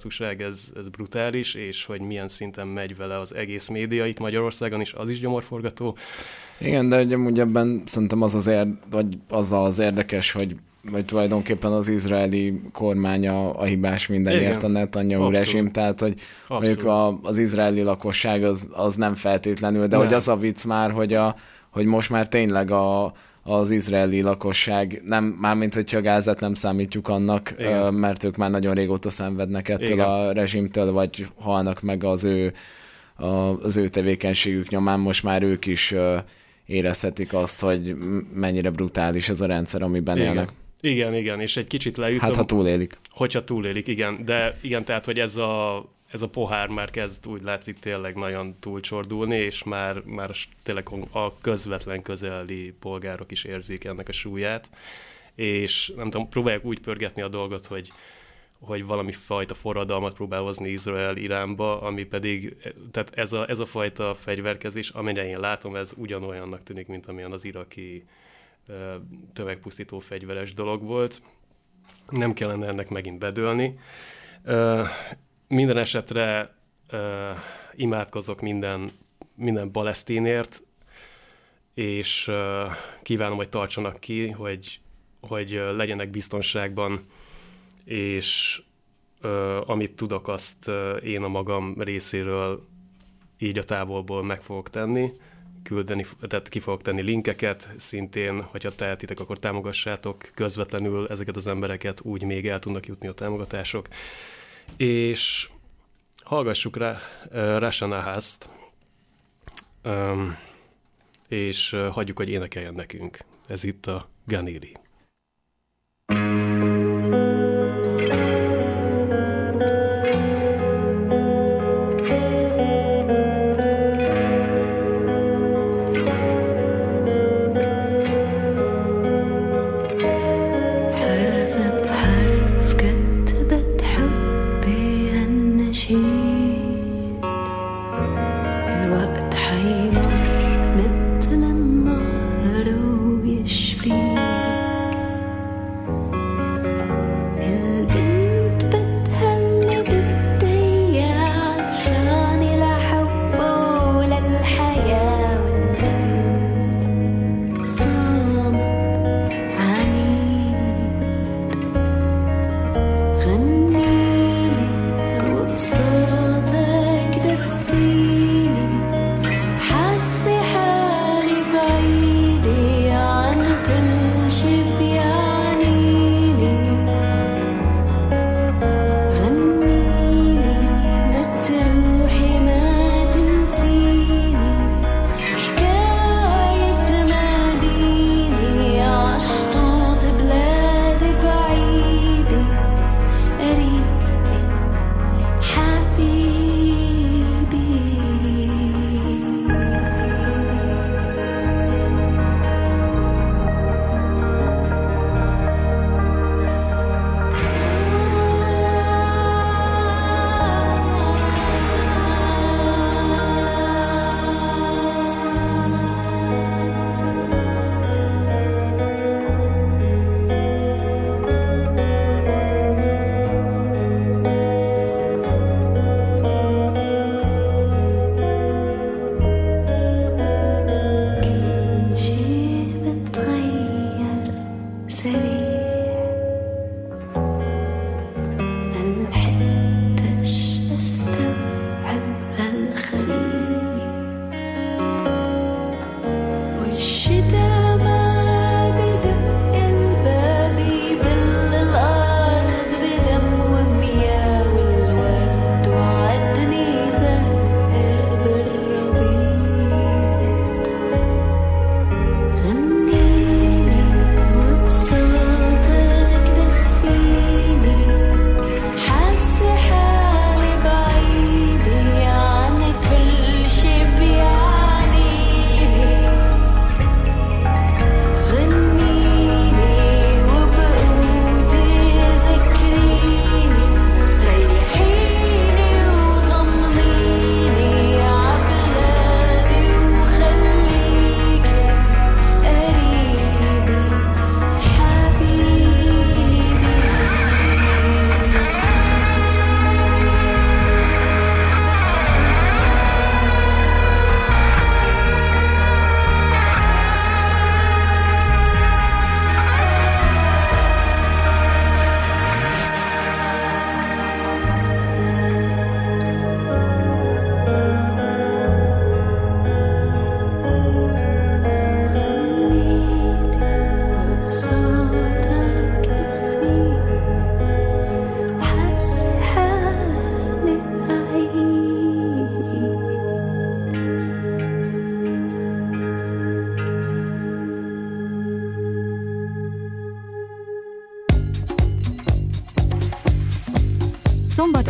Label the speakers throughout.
Speaker 1: arcúság, ez brutális, és hogy milyen szinten megy vele az egész média itt Magyarországon is, az is gyomorforgató.
Speaker 2: Igen, de ugye ebben szerintem az az érdekes, hogy tulajdonképpen az izraeli kormány a hibás mindenért, a Netanyahu rezsim, tehát hogy mondjuk az izraeli lakosság az nem feltétlenül, de nem. Hogy az a vicc már, hogy most már tényleg az izraeli lakosság, nem, mármint hogyha Gázát nem számítjuk annak, mert ők már nagyon régóta szenvednek ettől a rezsimtől, vagy halnak meg az ő tevékenységük nyomán, most már ők is érezhetik azt, hogy mennyire brutális ez a rendszer, amiben élnek.
Speaker 1: Igen, és egy kicsit leütöm.
Speaker 2: Hát, ha túlélik.
Speaker 1: Hogyha túlélik, igen. De igen, tehát, hogy ez a pohár már kezd úgy látszik tényleg nagyon túlcsordulni, és már tényleg a közvetlen közeli polgárok is érzik ennek a súlyát. És nem tudom, próbálják úgy pörgetni a dolgot, hogy valami fajta forradalmat próbál hozni Izrael Iránba, ami pedig, tehát ez a fajta fegyverkezés, amire én látom, ez ugyanolyannak tűnik, mint amilyen az iraki tömegpusztító fegyveres dolog volt. Nem kellene ennek megint bedőlni. Minden esetre imádkozok minden palesztinért, és kívánom, hogy tartsanak ki, hogy legyenek biztonságban, és amit tudok, azt én a magam részéről így a távolból meg fogok tenni, tehát ki fogok tenni linkeket, szintén, hogyha tehetitek, akkor támogassátok közvetlenül ezeket az embereket, úgy még el tudnak jutni a támogatások. És hallgassuk rá Rasha Nahast, és hagyjuk, hogy énekeljen nekünk. Ez itt a Ganili.
Speaker 3: الوقت حيمر مثل النهر ويشفي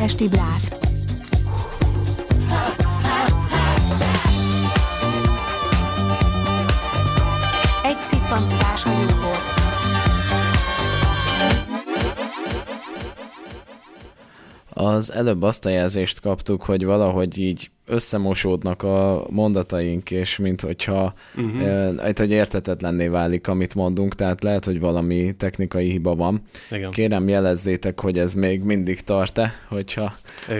Speaker 3: Budapesti Blast. Egy szippantás a jóból.
Speaker 2: Az előbb azt a jelzést kaptuk, hogy valahogy így összemosódnak a mondataink, és minthogyha hogy érthetetlenné válik, amit mondunk, tehát lehet, hogy valami technikai hiba van.
Speaker 1: Igen.
Speaker 2: Kérem, jelezzétek, hogy ez még mindig tart-e, hogyha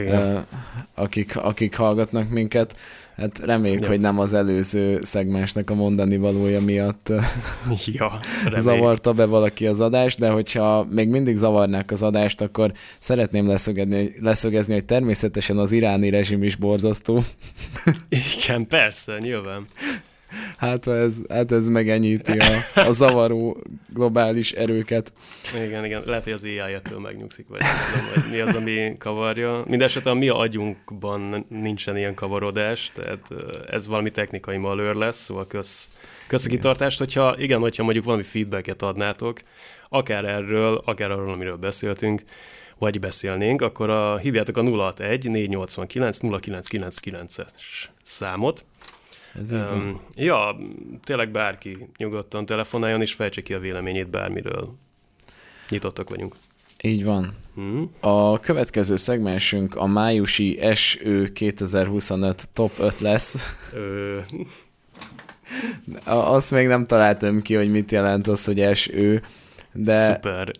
Speaker 2: akik hallgatnak minket. Hát reméljük, hogy nem az előző szegmensnek a mondani valója miatt zavarta be valaki az adást, de hogyha még mindig zavarnák az adást, akkor szeretném leszögezni, hogy természetesen az iráni rezsim is borzasztó.
Speaker 1: Igen, persze, nyilván.
Speaker 2: Hát ez megenyíti a zavaró globális erőket.
Speaker 1: Igen. Lehet, hogy az AI-től megnyugszik, vagy nem, hogy mi az, ami kavarja. Mindenesetre a mi agyunkban nincsen ilyen kavarodás, tehát ez valami technikai malőr lesz, szóval kösz a kitartást, hogyha mondjuk valami feedbacket adnátok, akár erről, akár arról, amiről beszéltünk, vagy beszélnénk, akkor hívjátok a 061 489 0999-es számot. Tényleg bárki nyugodtan telefonáljon, és fejtse ki a véleményét bármiről. Nyitottak vagyunk.
Speaker 2: Így van. A következő szegmensünk a májusi SÖ 2025 top 5 lesz. Azt még nem találtam ki, hogy mit jelent az, hogy SÖ, de...
Speaker 1: Szuper.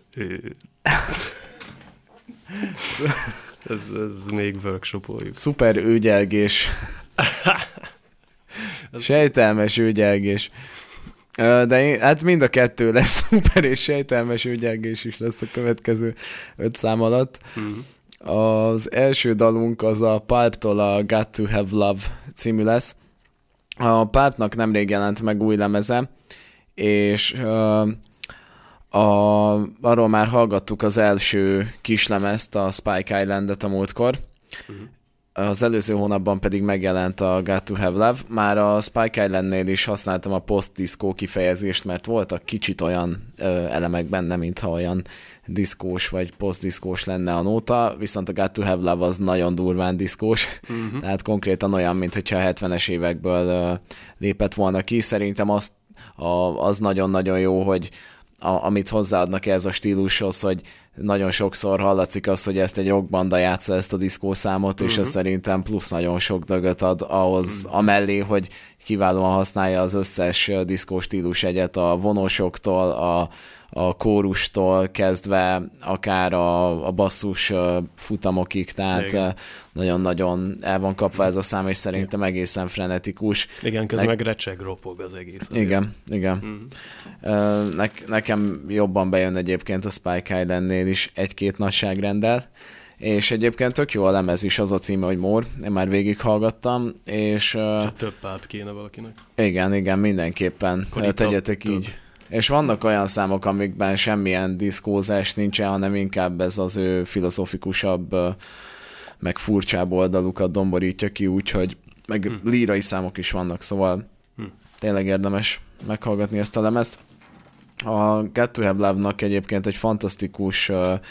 Speaker 1: ez még workshopoljuk.
Speaker 2: Szuper őgyelgés. Sejtelmes őgyelgés. De hát mind a kettő lesz, szuper és sejtelmes őgyelgés is lesz a következő 5 szám alatt. Az első dalunk az a Pulp-tól a Got to Have Love című lesz. A Pulpnak nemrég jelent meg új lemeze, és arról már hallgattuk az első kislemezt, a Spike Islandet a múltkor. Az előző hónapban pedig megjelent a Got to Have Love. Már a Spike Islandnél is használtam a post-disco kifejezést, mert voltak kicsit olyan elemek benne, mintha olyan diszkós vagy post-diszkós lenne a nóta, viszont a Got to Have Love az nagyon durván diszkós, tehát konkrétan olyan, mintha a 70-es évekből lépett volna ki. Szerintem az nagyon-nagyon jó, hogy amit hozzáadnak ez a stílushoz, hogy nagyon sokszor hallatszik az, hogy ezt egy rockbanda játsza ezt a diszkószámot, és ez szerintem plusz nagyon sok dögöt ad ahhoz amellé, hogy kiválóan használja az összes diszkó stílus egyet, a vonósoktól, a kórustól kezdve akár a basszus futamokig, tehát nagyon-nagyon el van kapva ez a szám, és szerintem egészen frenetikus.
Speaker 1: Igen, közben meg recseg, ropog az egész.
Speaker 2: Igen. Nekem jobban bejön egyébként a Spike Islandnél is egy-két nagyságrenddel, és egyébként tök jó a lemez is, az a címe, hogy More, én már végighallgattam, és...
Speaker 1: több páp kéne valakinek.
Speaker 2: Igen, mindenképpen tegyetek így. És vannak olyan számok, amikben semmilyen diszkózás nincsen, hanem inkább ez az ő filozofikusabb, meg furcsább oldalukat domborítja ki, úgyhogy meg lírai számok is vannak, szóval tényleg érdemes meghallgatni ezt a lemezt. A Got to Have Love-nak egyébként egy fantasztikus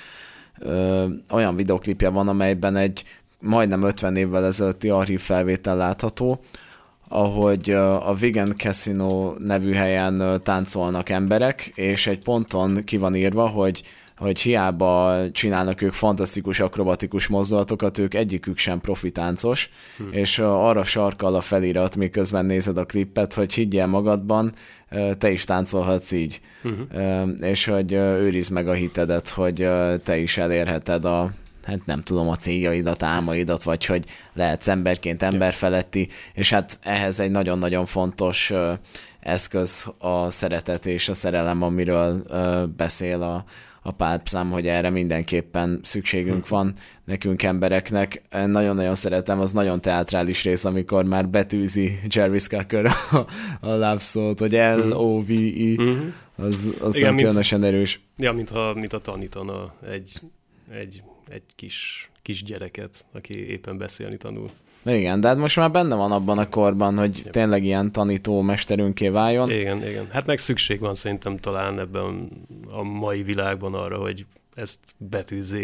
Speaker 2: olyan videoklipje van, amelyben egy majdnem 50 évvel ezelőtti archív felvétel látható, ahogy a Vegan Casino nevű helyen táncolnak emberek, és egy ponton ki van írva, hogy hiába csinálnak ők fantasztikus akrobatikus mozdulatokat, ők egyikük sem profi táncos, és arra sarkal a felirat, miközben nézed a klippet, hogy higgyél magadban, te is táncolhatsz így, és hogy őrizd meg a hitedet, hogy te is elérheted hát nem tudom, a céljaidat, álmaidat, vagy hogy lehetsz emberként emberfeletti, és hát ehhez egy nagyon-nagyon fontos eszköz a szeretet és a szerelem, amiről beszél a Pulp szám, hogy erre mindenképpen szükségünk van nekünk embereknek. Nagyon-nagyon szeretem, az nagyon teátrális rész, amikor már betűzi Jarvis Cocker a Love Soul-t, hogy L-O-V-E, az igen, különösen erős.
Speaker 1: Ja, mintha tanítana egy kis gyereket, aki éppen beszélni tanul.
Speaker 2: Igen, de hát most már benne van abban a korban, hogy tényleg ilyen tanító mesterünké váljon.
Speaker 1: Igen. Hát meg szükség van szerintem talán ebben a mai világban arra, hogy ezt betűzzék.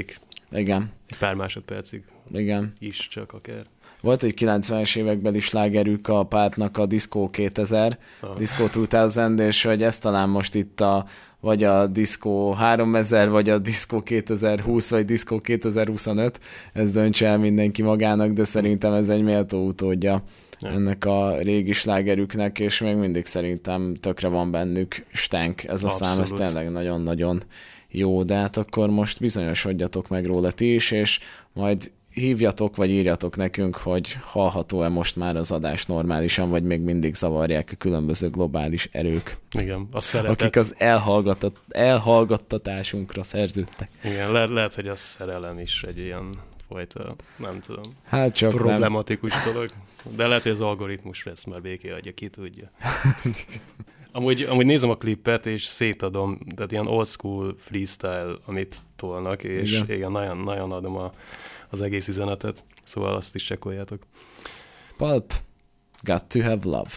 Speaker 2: Igen.
Speaker 1: Egy pár másodpercig.
Speaker 2: Igen.
Speaker 1: Is csak akár.
Speaker 2: Volt egy 90-es évekbeli slágerük a Pulpnak, a Disco 2000, Disco 2000, és hogy ez talán most itt vagy a Disco 3000, vagy a Disco 2020, vagy Disco 2025, ez döntse el mindenki magának, de szerintem ez egy méltó utódja ennek a régi slágerüknek, és még mindig szerintem tökre van bennük stank ez a szám, ez tényleg nagyon-nagyon jó, de hát akkor most bizonyosodjatok meg róla ti is, és majd hívjatok, vagy írjatok nekünk, hogy hallható-e most már az adás normálisan, vagy még mindig zavarják a különböző globális erők.
Speaker 1: Igen, a szeretet.
Speaker 2: Akik az elhallgattatásunkra szerződtek.
Speaker 1: Igen, lehet, hogy a szerelem is egy ilyen fajta, nem tudom,
Speaker 2: hát csak
Speaker 1: problematikus dolog. De lehet, hogy az algoritmus lesz már béké adja, ki tudja. Amúgy nézem a klippet, és szétadom, tehát ilyen old school freestyle, amit tolnak, és igen nagyon adom az egész üzenetet, szóval azt is csekkoljátok.
Speaker 2: Pulp, Got to Have Love.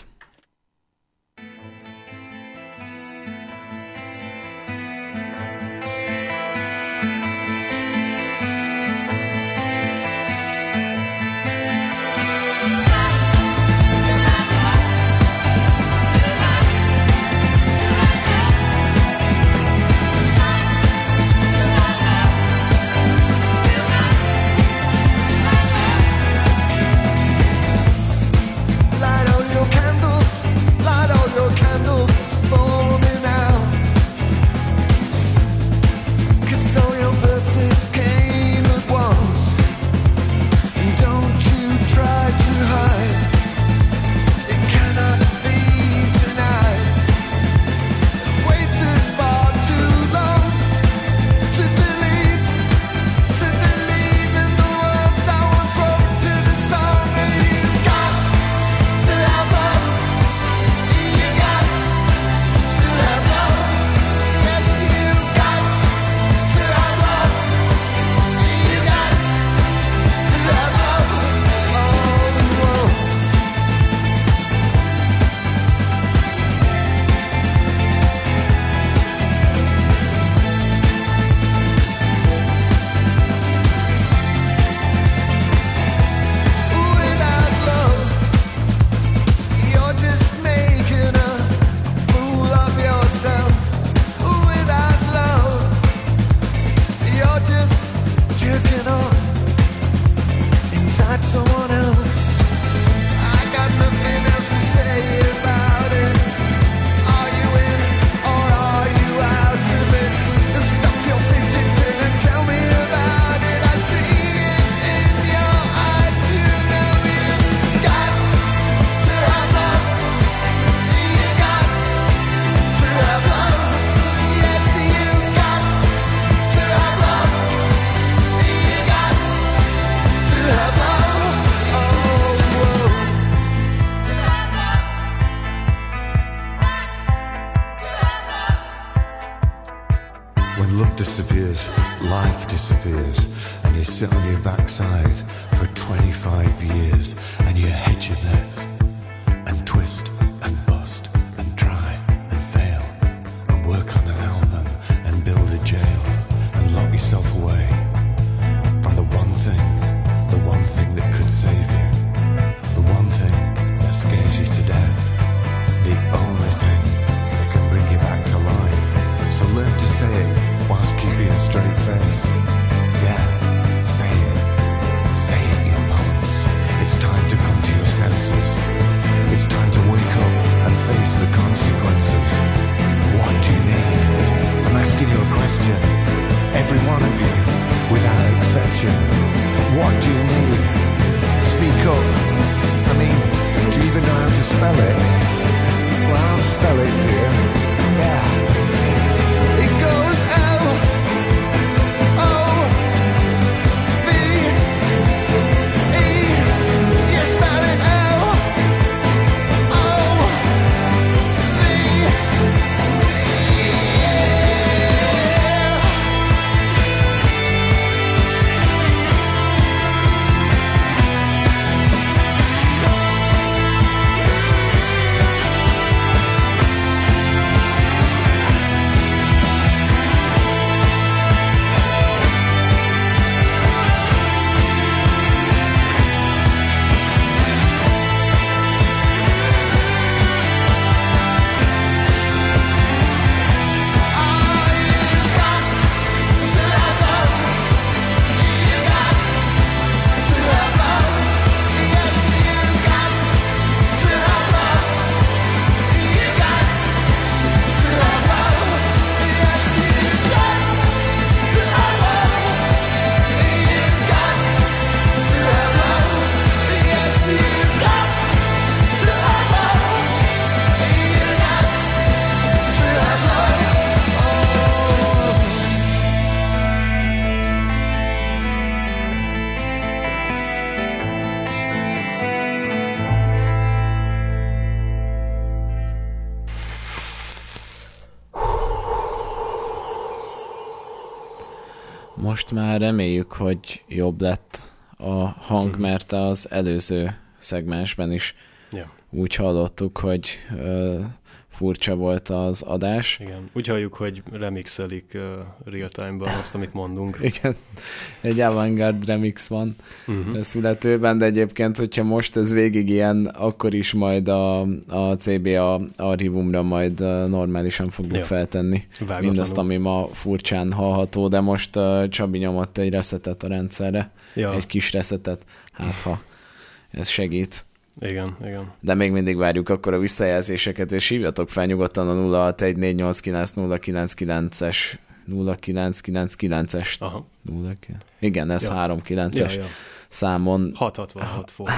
Speaker 2: Most már reméljük, hogy jobb lett a hang, mert az előző szegmensben is úgy hallottuk, hogy furcsa volt az adás.
Speaker 1: Igen, úgy halljuk, hogy remixelik real-time-ban azt, amit mondunk.
Speaker 2: Igen, egy avantgárd remix van születőben, de egyébként, hogyha most ez végig ilyen, akkor is majd a CBA archívumra majd normálisan fogjuk feltenni. Vágatlanul. Mindazt, ami ma furcsán hallható, de most Csabi nyomott egy resetet a rendszerre. Ja. Egy kis resetet, hát ha ez segít.
Speaker 1: Igen.
Speaker 2: De még mindig várjuk akkor a visszajelzéseket, és hívjatok fel nyugodtan a 0614890999-es 0999-es.
Speaker 1: Aha.
Speaker 2: Igen, ez 39-es számon.
Speaker 1: 666 forint.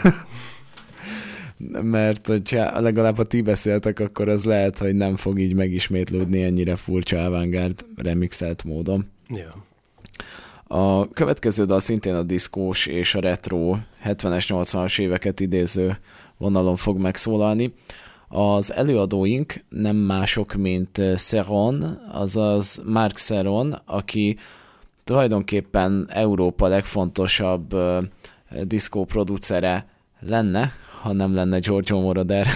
Speaker 2: Mert hogyha legalább ha ti beszéltek, akkor az lehet, hogy nem fog így megismétlődni ennyire furcsa avantgárd remixelt módon.
Speaker 1: Ja.
Speaker 2: A következő dal szintén a diszkós és a retro 70-es, 80-as éveket idéző vonalon fog megszólalni. Az előadóink nem mások, mint Serron, azaz Marc Serron, aki tulajdonképpen Európa legfontosabb diszkó producere lenne, ha nem lenne Giorgio Moroder.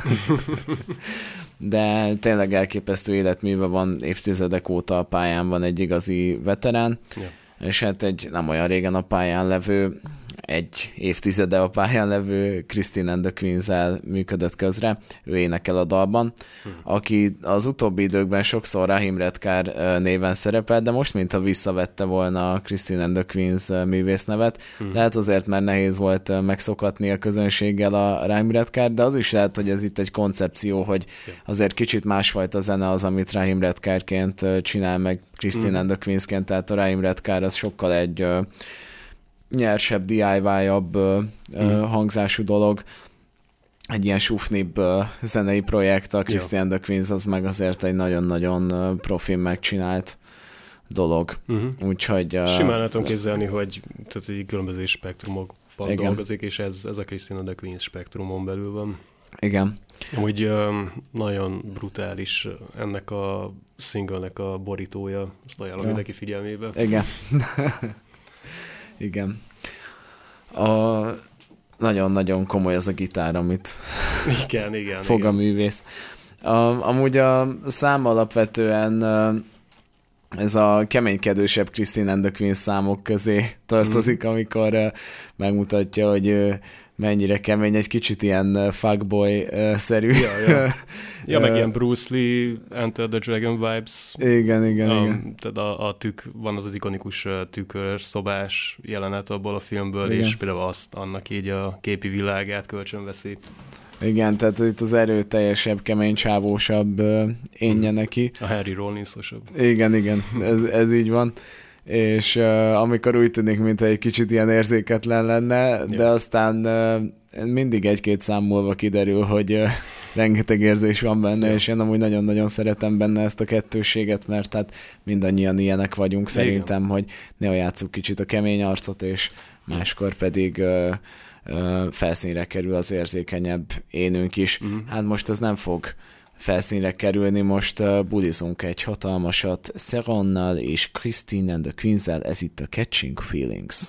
Speaker 2: De tényleg elképesztő életműve van, évtizedek óta a pályán van, egy igazi veterán. Ja. És hát egy nem olyan régen a pályán levő, egy évtizede a pályán levő Christine and the Queens-el működött közre, ő énekel a dalban, aki az utóbbi időkben sokszor Rahim Redkár néven szerepel, de most mintha visszavette volna a Christine and the Queens művésznevet. Lehet azért, mert nehéz volt megszokatni a közönséggel a Rahim Redkár, de az is lehet, hogy ez itt egy koncepció, hogy azért kicsit másfajta zene az, amit Rahim Redkárként csinál meg Christine and the Queensként, tehát a Rahim Redkár az sokkal egy nyersebb, DIY-abb hangzású dolog, egy ilyen sufnibb zenei projekt, a Christine and the Queens az meg azért egy nagyon-nagyon profin megcsinált dolog. Úgyhogy...
Speaker 1: Simán el tudom képzelni, hogy tehát egy különböző spektrumokban dolgozik, és ez a Christine and the Queens spektrumon belül van.
Speaker 2: Igen.
Speaker 1: Amúgy nagyon brutális ennek a single-nek a borítója, azt ajánlom mindenki figyelmébe.
Speaker 2: Igen. Igen. Nagyon-nagyon komoly az a gitár, amit
Speaker 1: igen,
Speaker 2: fog a művész. Amúgy a szám alapvetően ez a keménykedősebb Christine and the Queens számok közé tartozik, amikor megmutatja, hogy mennyire kemény, egy kicsit ilyen fuckboy-szerű.
Speaker 1: Ja, meg ilyen Bruce Lee, Enter the Dragon vibes.
Speaker 2: Igen.
Speaker 1: Tehát van az ikonikus tükörszobás jelenet abból a filmből, igen. És például annak így a képi világát kölcsönveszi.
Speaker 2: Igen, tehát itt az erőteljesebb, kemény csávósabb énje neki.
Speaker 1: A Harry Rollins-osabb.
Speaker 2: Igen, ez így van. És amikor úgy tűnik, mintha egy kicsit ilyen érzéketlen lenne, de aztán mindig egy-két szám múlva kiderül, hogy rengeteg érzés van benne, és én amúgy nagyon-nagyon szeretem benne ezt a kettősséget, mert hát mindannyian ilyenek vagyunk szerintem, hogy néha játsszuk kicsit a kemény arcot, és máskor pedig felszínre kerül az érzékenyebb énünk is. Hát most ez nem fog felszínre kerülni, most bulizunk egy hatalmasat Serronnal és Christine and the Queens-el, ez itt a Catching Feelings.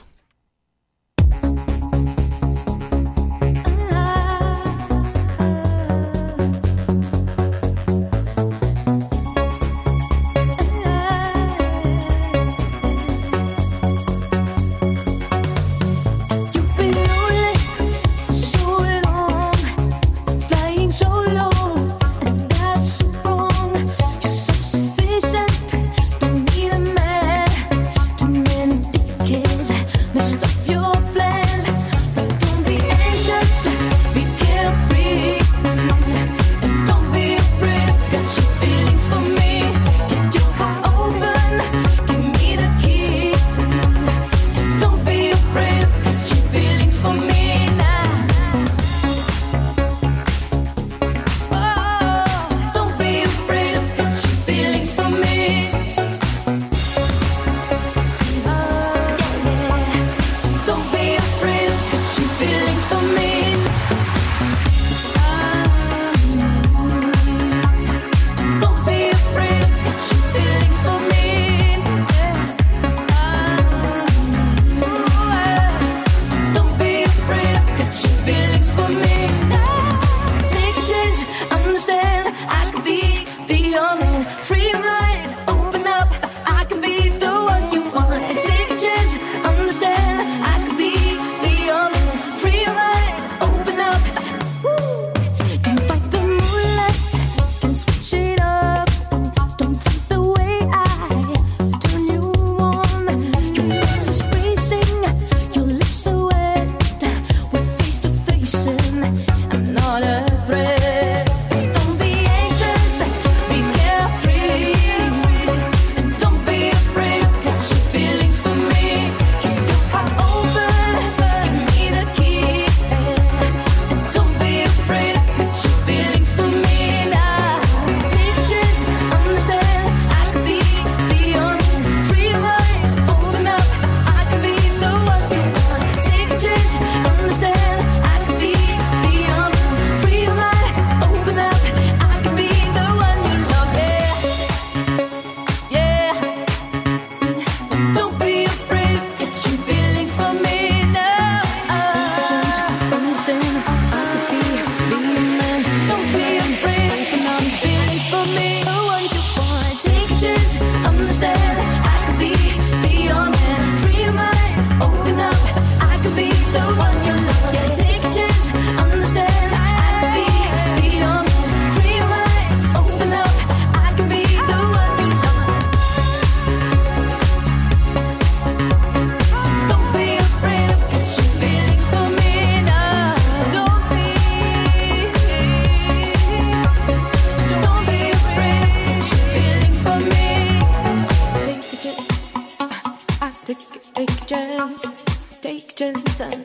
Speaker 3: listen,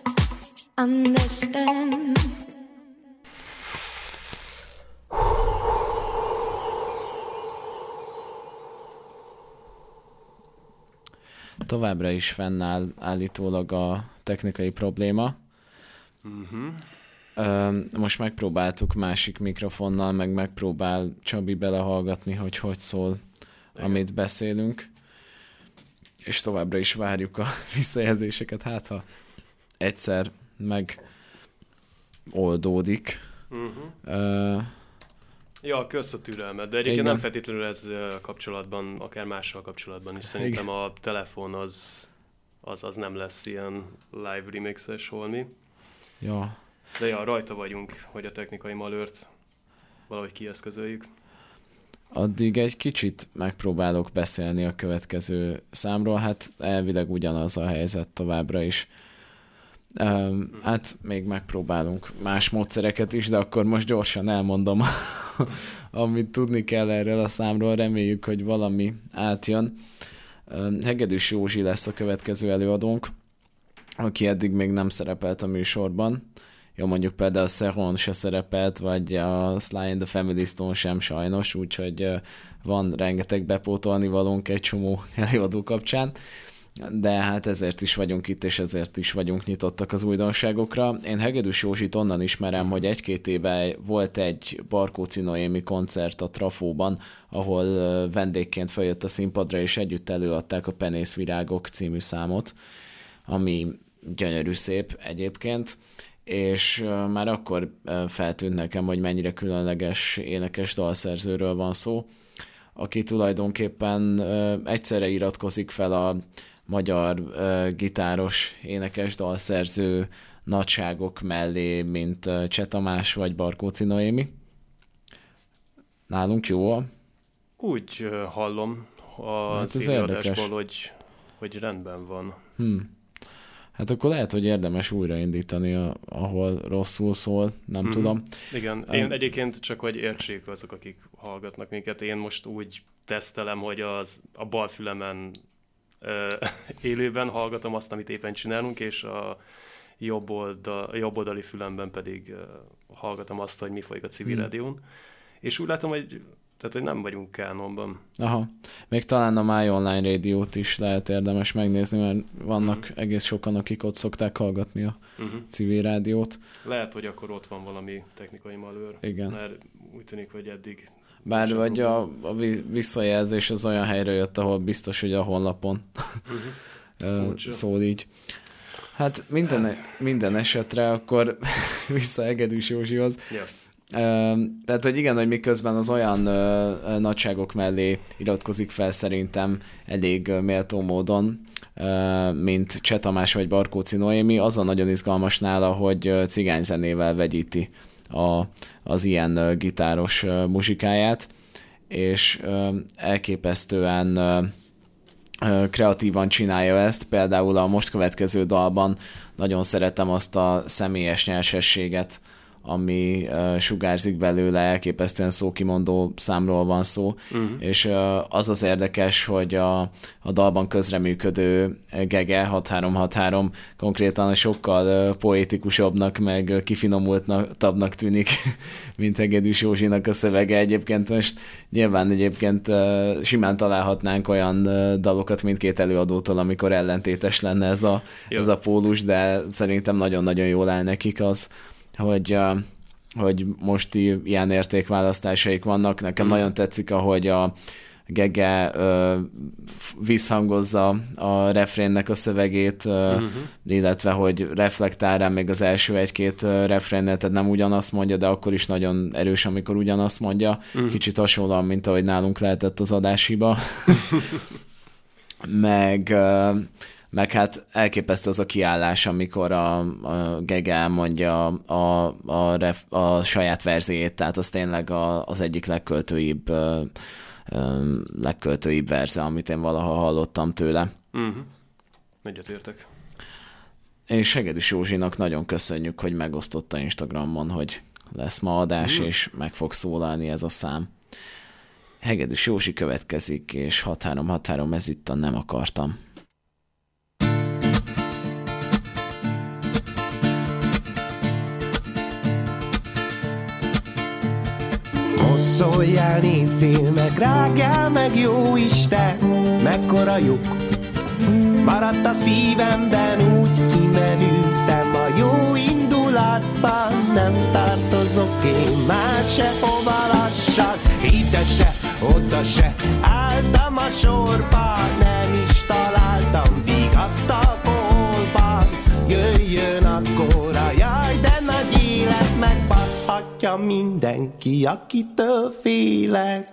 Speaker 3: understand.
Speaker 2: Továbbra is fennáll állítólag a technikai probléma. Most megpróbáltuk másik mikrofonnal, meg megpróbál Csabi belehallgatni, hogy szól, amit beszélünk. És továbbra is várjuk a visszajelzéseket, hát ha egyszer megoldódik.
Speaker 1: Ja, kösz a türelmet, de egyébként nem feltétlenül ez kapcsolatban, akár mással kapcsolatban is. Szerintem a telefon az nem lesz ilyen live remixes holmi.
Speaker 2: Ja.
Speaker 1: De ja, rajta vagyunk, hogy a technikai malőrt valahogy kieszközöljük.
Speaker 2: Addig egy kicsit megpróbálok beszélni a következő számról, hát elvileg ugyanaz a helyzet továbbra is. Hát még megpróbálunk más módszereket is, de akkor most gyorsan elmondom, amit tudni kell erről a számról, reméljük, hogy valami átjön. Hegedűs Józsi lesz a következő előadónk, aki eddig még nem szerepelt a műsorban. Jó, mondjuk például a Seron se szerepelt, vagy a Sly and the Family Stone sem sajnos, úgyhogy van rengeteg bepótolni valónk egy csomó előadó kapcsán, de hát ezért is vagyunk itt, és ezért is vagyunk nyitottak az újdonságokra. Én Hegedűs Józsit onnan ismerem, hogy 1-2 éve volt egy Barkóczy Noémi koncert a Trafóban, ahol vendégként feljött a színpadra, és együtt előadták a Penészvirágok című számot, ami gyönyörű szép egyébként, és már akkor feltűnt nekem, hogy mennyire különleges énekes dalszerzőről van szó, aki tulajdonképpen egyszerre iratkozik fel a magyar gitáros énekes dalszerző nagyságok mellé, mint Cseh Tamás vagy Barkóczy Noémi. Nálunk jó?
Speaker 1: Úgy hallom az előadásból, hogy rendben van.
Speaker 2: Hát akkor lehet, hogy érdemes újraindítani, ahol rosszul szól, nem tudom.
Speaker 1: Igen, én egyébként csak, hogy értsék azok, akik hallgatnak minket, én most úgy tesztelem, hogy a bal fülemen élőben hallgatom azt, amit éppen csinálunk, és a jobb oldali fülemben pedig hallgatom azt, hogy mi folyik a civil rádión. És úgy látom, hogy nem vagyunk kánonban.
Speaker 2: Aha. Még talán a My Online rádiót is lehet érdemes megnézni, mert vannak egész sokan, akik ott szokták hallgatni a civil rádiót.
Speaker 1: Lehet, hogy akkor ott van valami technikai malőr.
Speaker 2: Igen.
Speaker 1: Mert úgy tűnik, hogy eddig...
Speaker 2: Bár vagy a visszajelzés az olyan helyre jött, ahol biztos, hogy a honlapon szól így. Hát minden esetre akkor vissza Hegedűs Józsihoz.
Speaker 1: Yeah.
Speaker 2: Tehát, hogy igen, hogy miközben az olyan nagyságok mellé iratkozik fel szerintem elég méltó módon, mint Cseh Tamás vagy Barkóczy Noémi, az a nagyon izgalmas nála, hogy cigányzenével vegyíti az ilyen gitáros muzsikáját, és elképesztően kreatívan csinálja ezt. Például a most következő dalban nagyon szeretem azt a személyes nyersességet, ami sugárzik belőle, elképesztően szókimondó számról van szó, és az az érdekes, hogy a dalban közreműködő Gege 6363 konkrétan sokkal poétikusabbnak, meg kifinomultabbnak tűnik, mint Hegedűs Józsinak a szövege. Egyébként most nyilván simán találhatnánk olyan dalokat mindkét előadótól, amikor ellentétes lenne ez a pólus, de szerintem nagyon-nagyon jól áll nekik az, hogy most ilyen értékválasztásaik vannak. Nekem nagyon tetszik, ahogy a Gege visszhangozza a refrénnek a szövegét, illetve hogy reflektál rá még az első 1-2 refrénnet, tehát nem ugyanazt mondja, de akkor is nagyon erős, amikor ugyanazt mondja. Kicsit hasonlóan, mint ahogy nálunk lehetett az adáshiba. Meg hát elképesztő az a kiállás, amikor a Gege elmondja a saját verziójét, tehát az tényleg az egyik legköltőibb verze, amit én valaha hallottam tőle.
Speaker 1: Egyetértek.
Speaker 2: És Hegedűs Józsinak nagyon köszönjük, hogy megosztotta Instagramon, hogy lesz ma adás, és meg fog szólalni ez a szám. Hegedűs Józsi következik, és 6363, ez itt a Nem akartam.
Speaker 4: Szóljál, nézzél meg, rágjál meg, jó Isten, mekkora lyuk. Maradt a szívemben, úgy kimerültem a jó indulatban. Nem tartozok én már sehova lassan, ide se, oda se, álltam a sorba, nem is találtam vigaszt alkoholban. Jöjjön akkor a jaj, de nagy élet, megbaszhatja mindenki, akitől félek.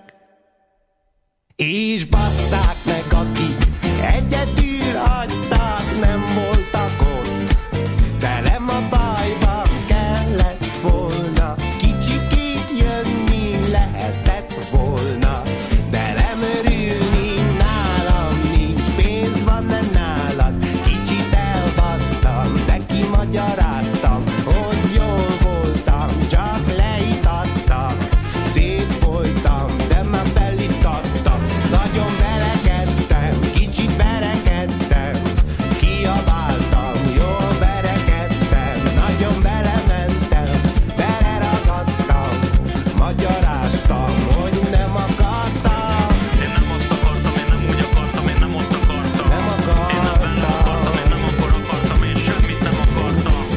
Speaker 4: És basszák meg, akik egyedül hagytak, nem